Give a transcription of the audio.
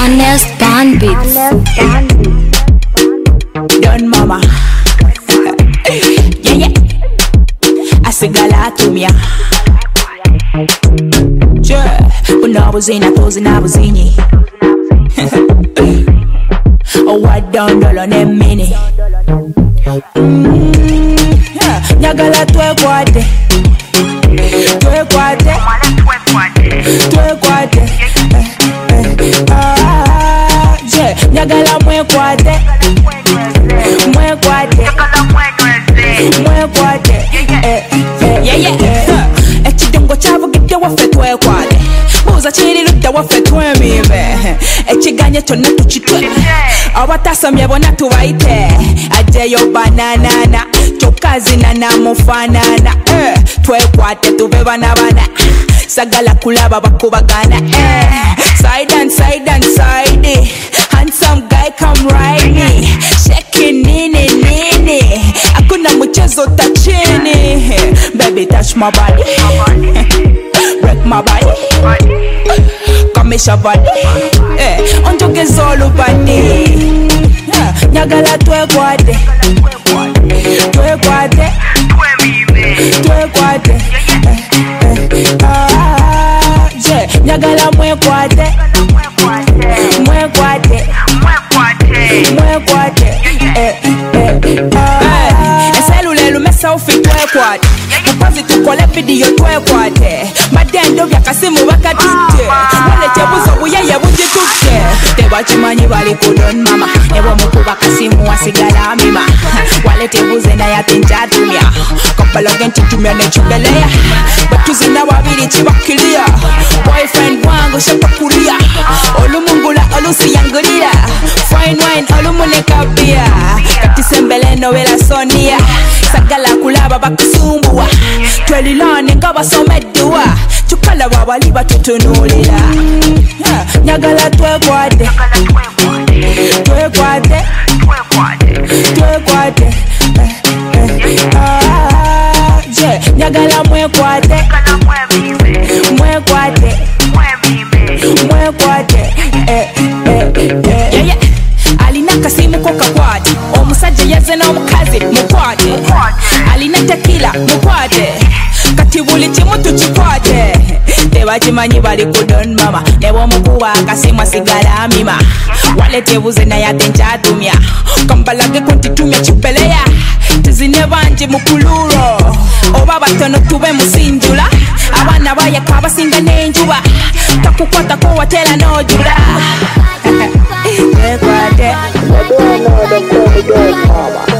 Honest Band Beats. Don mama. Yeah, yeah. Asigala tumia. Unabuzina tozi nabuzinyi. What down dolo ne mini. Nyagala twekwate. Twekwate. Twekwate. Nyagala mwekwate. Mwekwate. Mwekwate. Yeah, yeah. Ekidongo kyabugidde waffe twekwate. Buuza kirirudde waffe twemime. Ekiganye kyonna tukitwe. Abatasamye bonna tubayite. Ajjeyo bananana. Kyokka zina namufaanana. Twekwate tube bana bana. Sagala kulaba bakubagana. Side and side and side. Handsome guy come ride me. Shaking nini nini. Hakuna mchezo tachini. Baby touch my body. Break my body. Come isha body. Onjogeza olubadi. Nyagala twekwate. Twekwate. Twekwate. Nyagala mwekwate. Mwekwate. Mwekwate. Eselula elumesa ufi twekwate. Mupazi tukole video twekwate. Madendo byakasimu bakatute. Wale chebuzo buyeye bugitutte. Tebakimanyi bali ku Don mama. Ebo mukuba kasimu asigala mima. Wale tebuze naye ate njatumya. Kampaloge ntitumya nekyubeleya. Batuzina babiri kibakilia. Boyfriend wangu shakakulia. Olumungula olusiyangulira. Fine wine olumunekabia. Kati sembele novela sonia. Sagala kulaba bakusumbuwa. Twelilane nga basomeddwa. Tukalaba bali batutunulira. Nyagala twekwate. Twekwate. Twekwate. Nyagala mwekwate. Mwekwate. Mwekwate. Yeah, yeah. Alina kasimu ko kakwate. Omusajja yazze n'omukazi mukwate. Alina tequila mukwate. Kati buli kimu tukikwate. Tebakimanyi bali ku Don mama. Nebo mukuba akasimu asigala mima. Wale tebuze naye ate nkyatumya. Kambalage ko ntitumya kipeleya. Tuzine bangi mu kuluro. Oba batono tube musinjula. Abaana bayaka abasinga n'enjuba. Takukwatako watera n'ojula. Twekwate.